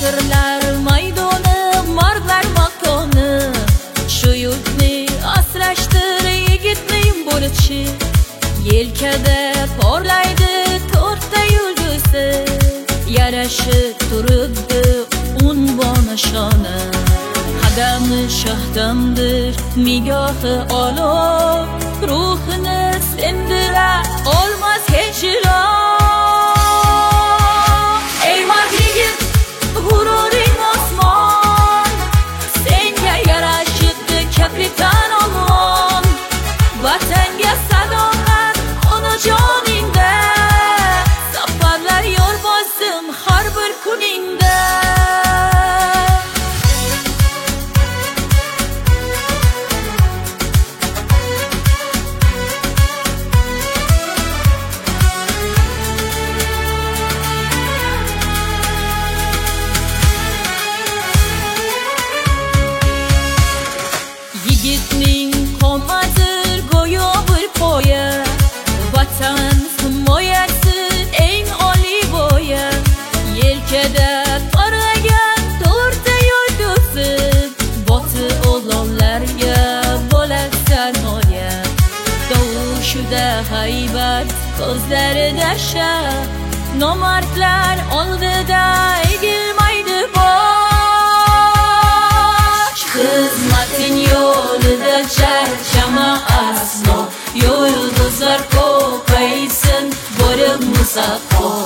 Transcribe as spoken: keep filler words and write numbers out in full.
Botirlar maydoni, mardlar makoni. Shu yurtni asrashtir yigitning bo'lishi. Yelkada porlaydi to'rtta yulduzi. Yarashib turibdi unvon shoni. Qadami shahdamdir nigohi olov. Ruhini sindira olmas hijron. Ey mard yigit, g'ururing osmon. Senga yarashibdi kapitan olmon. Vatanga sadoqat onajoningda. Safarlar yo'l bosdim har bir kuningda. Yigitning qomadir go'yo bir poya. Vatan himoyasi eng oliy bo'ya. Yelkada parlagan to'rtta yulduzi. Boti o'g'lonlarga bo'lasan oya. Tovushida haybat, ko'zlarida shah. Nomardlar oldida egilmaydi bosh. Xizmating yo'lida charchama aslo. Yulduzlar ko'paysin, bo'lib musaffo.